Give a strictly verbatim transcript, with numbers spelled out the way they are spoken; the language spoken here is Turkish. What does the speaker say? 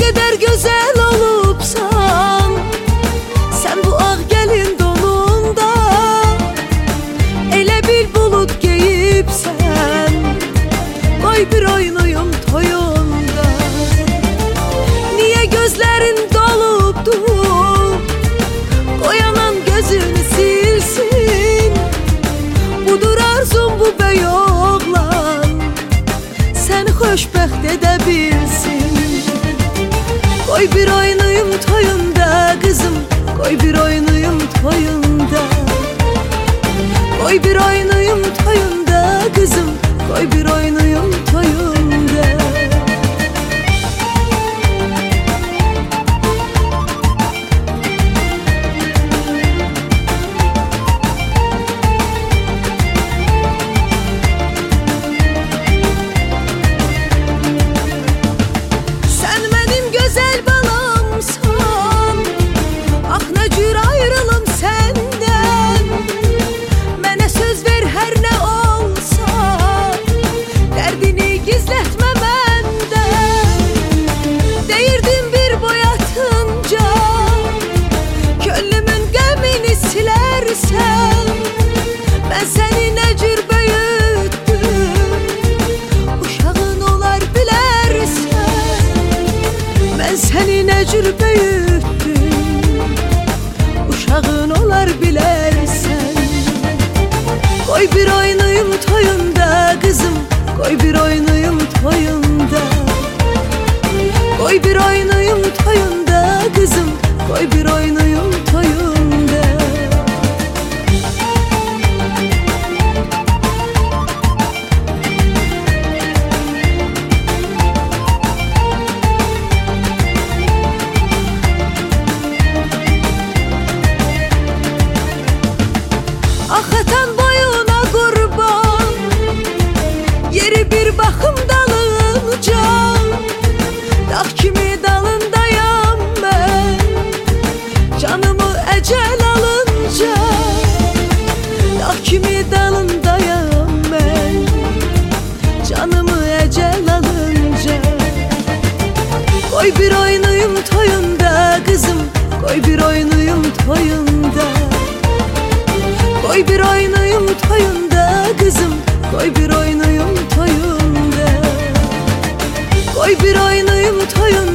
kadar güzel olupsan, sen bu ağ gelin donunda, elə bir bulut geyipsen, koy bir oynayım toyunda. Niye gözlerin dolupdu, koyanan gözünü silsin, budur arzum bu bey oğlan, seni xoşbəxt edə bilsin. Koy bir oynayım toyunda kızım, koy bir oynayım toyunda. Koy bir oynayım toyunda kızım, koy bir oynayım toyunda. Sen benim güzel balamsan, ah ne cür ayrılım senden. Mənə söz ver her ne olsa, derdini gizletme benden. Değirdin bir boyatınca, gönlümün gemini silersen. Ben seni ne cür büyüttüm, uşağın olar bilersen. Ben seni ne cür büyüttüm, uşağın olar bilersen. Koy bir oynayım toyunda kızım, koy bir oynayım toyunda. Koy bir oynayım toyunda kızım, koy bir oynayım toyunda. Akatan boyuna kurban, yeri bir bakım dalınca. Dağ kimi dalındayam ben, canımı ecel alınca. Dağ kimi dalındayam ben, canımı ecel alınca. Koy bir oynayım toyunda kızım, koy bir oynayım toyunda. Koy bir oynayım toyunda kızım, koy bir oynayım toyunda. Koy bir oynayım toyunda.